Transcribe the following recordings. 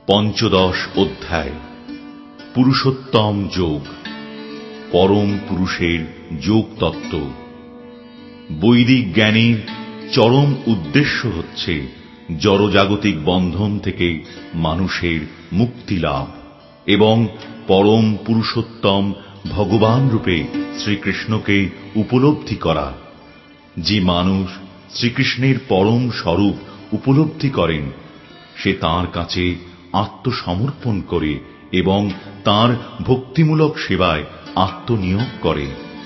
পঞ্চদশ অধ্যায় পুরুষোত্তম যোগ, পরম পুরুষের যোগ তত্ত্ব। বৈদিক জ্ঞানের চরম উদ্দেশ্য হচ্ছে জড়জাগতিক বন্ধন থেকে মানুষের মুক্তি লাভ এবং পরম পুরুষোত্তম ভগবান রূপে শ্রীকৃষ্ণকে উপলব্ধি করা। যে মানুষ শ্রীকৃষ্ণের পরম স্বরূপ উপলব্ধি করেন, সে তাঁর কাছে আত্মসমর্পণ করে এবং তাঁর ভক্তিমূলক সেবায় আত্মনিয়োগ করে।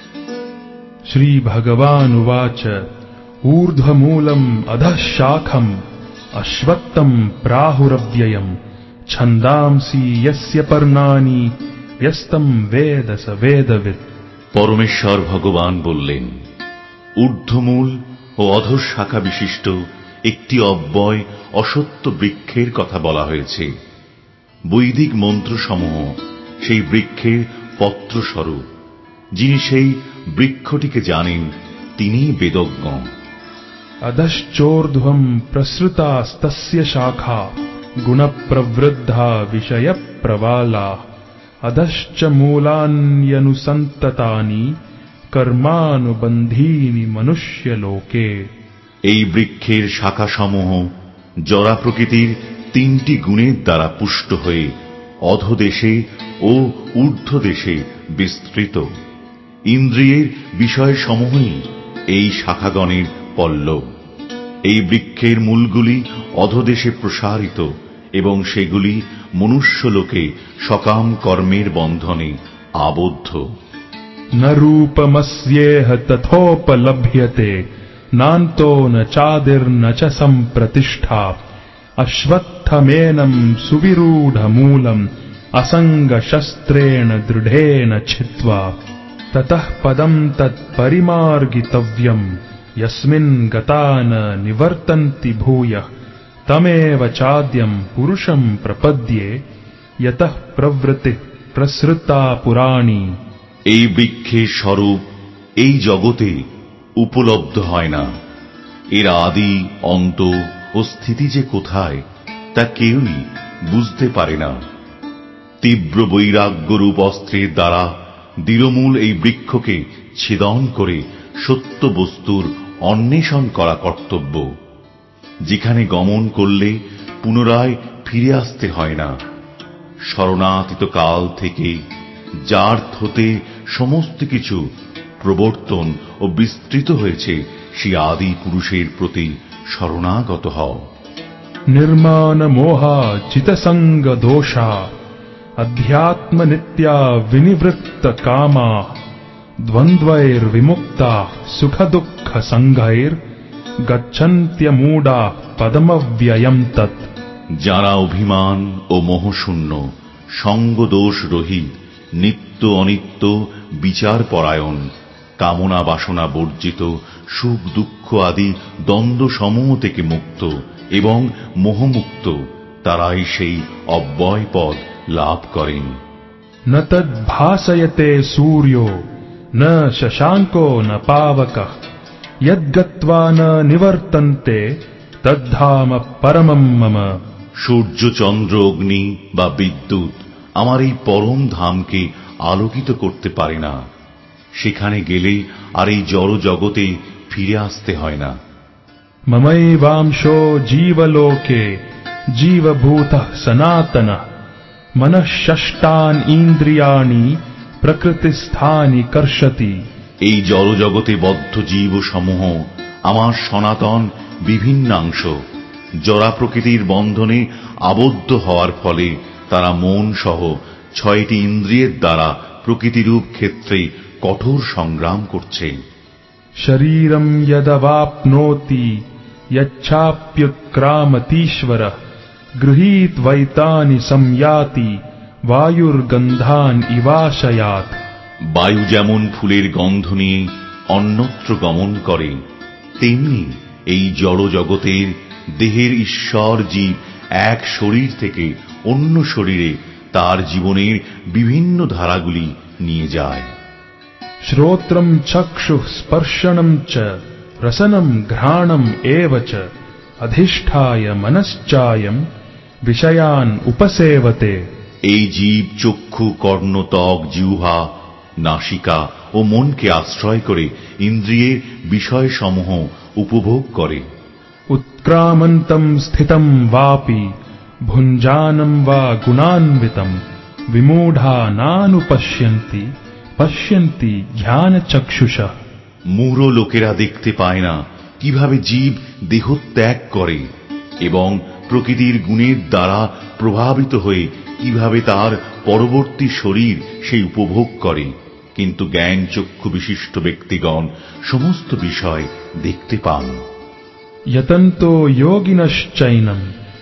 শ্রী ভগবান উবাচ ঊর্ধ্বমূলম অধঃ শাখম অশ্বত্থম প্রাহুরব্যয়ম ছন্দাংসি যস্য পর্ণানি যস্তম বেদ স বেদবিৎ। পরমেশ্বর ভগবান বললেন, ঊর্ধ্বমূল ও অধঃশাখা বিশিষ্ট একটি অব্যয় অশ্বত্থ বৃক্ষের কথা বলা হয়েছে। বৈদিক মন্ত্রসমূহ সেই বৃক্ষের পত্রস্বরূপ। যিনি সেই বৃক্ষটিকে জানেন, তিনিই বেদজ্ঞ। অধশ্চোর্ধ্বম প্রসৃতাস্তস্য শাখা গুণপ্রবৃদ্ধা বিষয়প্রবালা অধশ্চ মূলান্যনুসন্ততানি কর্মানুবন্ধীনি মনুষ্যলোকে। এই বৃক্ষের শাখাসমূহ জড়া প্রকৃতির তিনটি গুণের দ্বারা পুষ্ট হয়ে অধোদেশে ও ঊর্ধ্বদেশে বিস্তৃত। ইন্দ্রিয়ের বিষয়সমূহই এই শাখাগণের পল্লব। এই বৃক্ষের মূলগুলি অধোদেশে প্রসারিত এবং সেগুলি মনুষ্যলোকে সকাম কর্মের বন্ধনে আবদ্ধ। ন রূপমস্যেহ তথোপলভ্যতে নান্তো ন চাদির্ন চ সম্প্রতিষ্ঠা অশ্বত্থমেনম সুবিরূঢ়মূলম অসঙ্গশস্ত্রেণ দৃঢ়েন ছিত্ত্বা ততঃ পদম তৎপরিমার্গিতব্যম যস্মিন গতা ন নিবর্তন্তি ভূয়ঃ তমেব চাদ্যম পুরুষম প্রপদ্যে যতঃ প্রবৃত্তিঃ প্রসৃতা পুরাণী। এই বৃক্ষের স্বরূপ এই জগতে উপলব্ধ হয় না। এর আদি অন্ত ও স্থিতি যে কোথায়, তা কেউই বুঝতে পারে না। তীব্র বৈরাগ্যরূপ অস্ত্রের দ্বারা দৃঢ়মূল এই বৃক্ষকে ছেদন করে সত্য বস্তুর অন্বেষণ করা কর্তব্য। যেখানে গমন করলে পুনরায় ফিরে আসতে হয় না। শরণাতীত কাল থেকে যার থতে সমস্ত কিছু প্রবর্তন ও বিস্তৃত হয়েছে, সেই আদি পুরুষের প্রতি শরণাগত হও। নির্মাণ মোহা চিতসঙ্গ দোষা অধ্যাত্ম নিত্যা বিনিবৃত্ত কামা দ্বন্দ্বৈর বিমুক্তা সুখ দুঃখ সংঘৈর গচ্ছন্ত্যমূঢ়া পদমব্যয়ম তৎ। যারা অভিমান ও মোহশূন্য, সঙ্গদোষ রহিত, নিত্য অনিত্য বিচারপরায়ণ, কামনা বাসনা বর্জিত, সুখ দুঃখ আদি দ্বন্দ্ব সমূহ থেকে মুক্ত এবং মোহমুক্ত, তারাই সেই অব্যয় পদ লাভ করেন। ন তদ্ভাসয়তে সূর্যো ন শশাঙ্কো ন পাবকঃ যদ্গত্বা ন নিবর্তন্তে তদ্ধাম পরমম মম। সূর্য, চন্দ্র, অগ্নি বা বিদ্যুৎ আমার এই পরম ধামকে আলোকিত করতে পারে না। সেখানে গেলে আর এই জড় জগতে ফিরে আসতে হয় না। মমৈবাংশো জীবলোকে জীবভূতঃ সনাতনঃ মনঃ ষষ্ঠান ইন্দ্রিয়াণি প্রকৃতিস্থানি কর্ষতি। এই জড় জগতে বদ্ধ জীব সমূহ আমার সনাতন বিভিন্নাংশ। জড়া প্রকৃতির বন্ধনে আবদ্ধ হওয়ার ফলে তারা মন সহ 6টি ইন্দ্রিয়ের দ্বারা প্রকৃতিরূপ ক্ষেত্রে কঠোর সংগ্রাম করছে। শরীরম যদবাপ্নোতি যচ্ছাপ্যুৎক্রামতীশ্বরঃ গৃহীত্বৈতানি সংয়াতি বায়ুর্গন্ধান ইবাশয়াৎ। বায়ু যেমন ফুলের গন্ধ নিয়ে অন্যত্র গমন করে, তেমনি এই জড় জগতের দেহের ঈশ্বর জীব এক শরীর থেকে অন্য শরীরে তার জীবনের বিভিন্ন ধারাগুলি নিয়ে যায়। শ্রোত্রম চক্ষুঃ স্পর্শনম চ রসনম ঘ্রাণম এব চ অধিষ্ঠায় মনশ্চায়ম विषयान् उपसेवते। এই জীব চক্ষু, কর্ণ, ত্বক, জিহ্বা, নাসিকা ও মনকে আশ্রয় করে ইন্দ্রিয়ের বিষয়সমূহ উপভোগ করে। उत्क्रामन्तं स्थितं वापि भुञ्जानं वा गुणान्वितं विमूढा नानुपश्यन्ति पश्यन्ति ज्ञानचक्षुषः। মূঢ় লোকেরা দেখতে পায় না কিভাবে জীব দেহ ত্যাগ করে এবং প্রকৃতির গুণের দ্বারা প্রভাবিত হয়ে কিভাবে তার পরবর্তী শরীর সেই উপভোগ করে, কিন্তু জ্ঞান চক্ষু বিশিষ্ট ব্যক্তিগণ সমস্ত বিষয় দেখতে পান। यतन्तो योगिनश्चैनं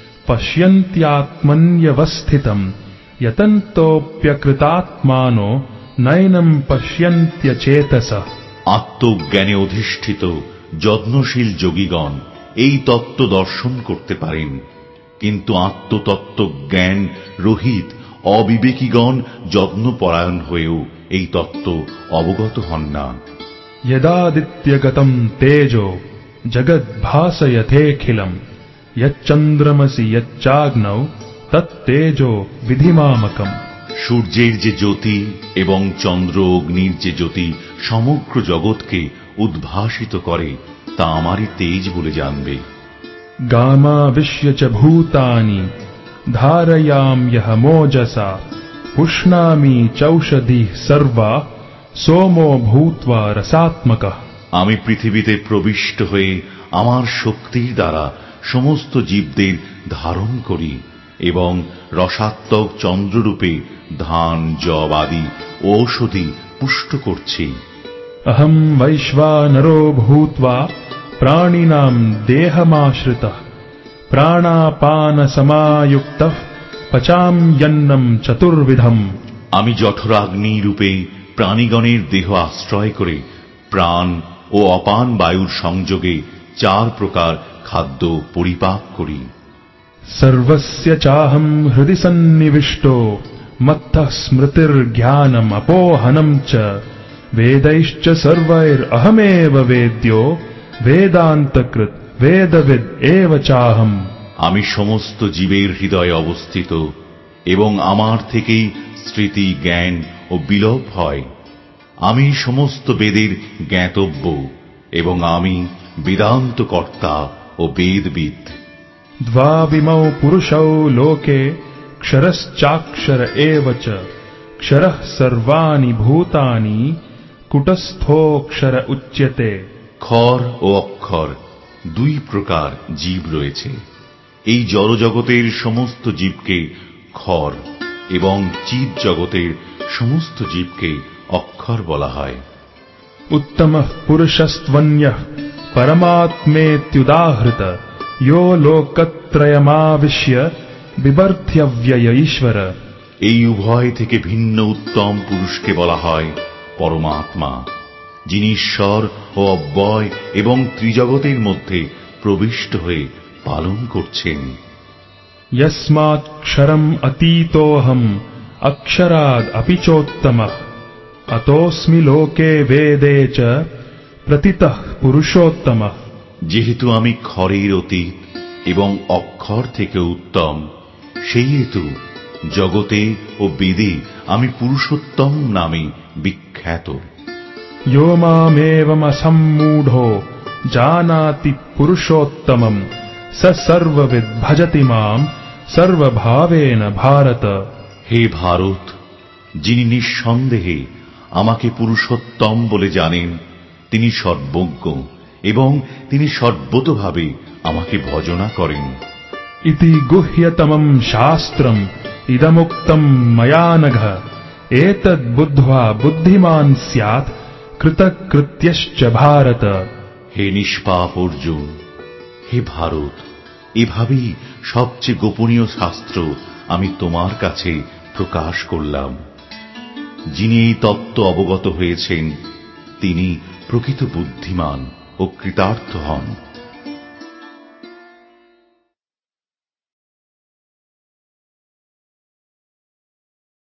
पश्यन्त्यात्मन्यवस्थितं यतन्तोऽप्यकृतात्मानो नैनं पश्यन्त्यचेतसः। আত্মজ্ঞানে অধিষ্ঠিত যত্নশীল যোগীগণ এই তত্ত্ব দর্শন করতে পারেন, কিন্তু আত্মতত্ত্ব জ্ঞান রহিত অবিবেকীগণ যত্নপরায়ণ হয়েও এই তত্ত্ব অবগত হন না। यदादित्यगतं तेजो जगद्भासयथेऽखिलं यच्चन्द्रमसि यच्चाग्नौ तत्तेजो विधिमामकम्। সূর্যের যে জ্যোতি এবং চন্দ্র অগ্নির যে জ্যোতি সমগ্র জগৎকে উদ্ভাসিত করে তা আমারই তেজ বলে জানবে। गामाविश्य च भूतानि धारयाम्यहमोजसा पुष्णामि चौषधिः सर्वा सोमो भूत्वा रसात्मकः। আমি পৃথিবীতে প্রবিষ্ট হয়ে আমার শক্তির দ্বারা সমস্ত জীবদের ধারণ করি এবং রসাত্মক চন্দ্ররূপে ধান, যব আদি ঔষধি পুষ্ট করছি। अहं वैश्वानरो भूत्वा प्राणिनां देहमाश्रितः प्राणापानसमायुक्तः पचाम्यन्नं चतुर्विधम्। আমি জঠরাগ্নি রূপে প্রাণীগণের দেহ আশ্রয় করে প্রাণ ও অপান বায়ুর সংযোগে 4 প্রকার খাদ্য পরিপাক করি। सर्वस्य चाहं हृदि सन्निविष्टो मत्तः स्मृतिर्ज्ञानम् अपोहनं च वेदैश्च सर्वैरहमेव वेद्यो वेदान्तकृत् वेदविद् एव चाहम्। আমি সমস্ত জীবের হৃদয়ে অবস্থিত এবং আমার থেকেই স্মৃতি, জ্ঞান ও বিলোপ হয়। আমি সমস্ত বেদের জ্ঞাতব্য এবং আমি বেদান্ত কর্তা ও বেদবিদ। द्वाविमौ पुरुषौ लोके क्षरश्चाक्षर एव च क्षरः सर्वाणि भूतानि कुटस्थोऽक्षर उच्यते। ক্ষর ও অক্ষর 2 প্রকার জীব রয়েছে। এই জড়জগতের সমস্ত জীবকে ক্ষর এবং চিৎ জগতের সমস্ত জীবকে অক্ষর বলা হয়। उत्तमः पुरुषस्त्वन्यः परमात्मेत्युदाहृत यो लोकत्रयमाविश्य बिभर्त्यव्यय ईश्वर। এই উভয় থেকে ভিন্ন উত্তম পুরুষকে বলা হয় পরমাত্মা, যিনি ঈশ্বর ও অব্যয় এবং ত্রিজগতের মধ্যে প্রবিষ্ট হয়ে পালন করছেন। यस्मात्क्षरम् अतीतोऽहम् अक्षराद् अपि चोत्तमः अतोऽस्मि लोके वेदे च प्रतितः पुरुषोत्तमः। যেহেতু আমি ক্ষরের অতীত এবং অক্ষর থেকে উত্তম, সেই হেতু জগতে ও বেদে আমি পুরুষোত্তম নামে বিখ্যাত। यो मामेवमसम्मूढो जानाति पुरुषोत्तमम् स सर्वविद् भजति माम् सर्वभावेन भारत। হে ভারত, যিনি নিঃসন্দেহে আমাকে পুরুষোত্তম বলে জানেন তিনি সর্বজ্ঞ এবং তিনি সর্বতোভাবে আমাকে ভজনা করেন। इति गुह्यतमम् शास्त्रम् इदमुक्तम् मया नघ एतद् बुद्ध्वा बुद्धिमान् स्यात् कृतकृत्यश्च भारत। হে নিষ্পাপ অর্জুন, হে ভারত, এভাবেই সবচেয়ে গোপনীয় শাস্ত্র আমি তোমার কাছে প্রকাশ করলাম। যিনি এই তত্ত্ব অবগত হয়েছেন তিনি প্রকৃত বুদ্ধিমান ও কৃতার্থ হন।